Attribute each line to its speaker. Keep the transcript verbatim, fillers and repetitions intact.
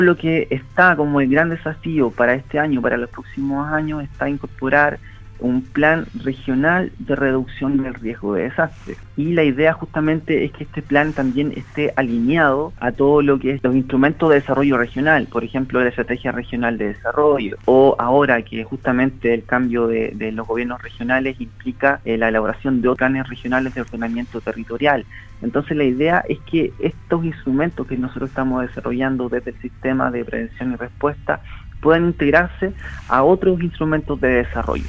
Speaker 1: Lo que está como el gran desafío para este año, para los próximos años, está incorporar un plan regional de reducción del riesgo de desastre. Y la idea justamente es que este plan también esté alineado a todo lo que es los instrumentos de desarrollo regional, por ejemplo, la Estrategia Regional de Desarrollo, o ahora que justamente el cambio de, de los gobiernos regionales implica eh, la elaboración de planes regionales de ordenamiento territorial. Entonces la idea es que estos instrumentos que nosotros estamos desarrollando desde el sistema de prevención y respuesta puedan integrarse a otros instrumentos de desarrollo.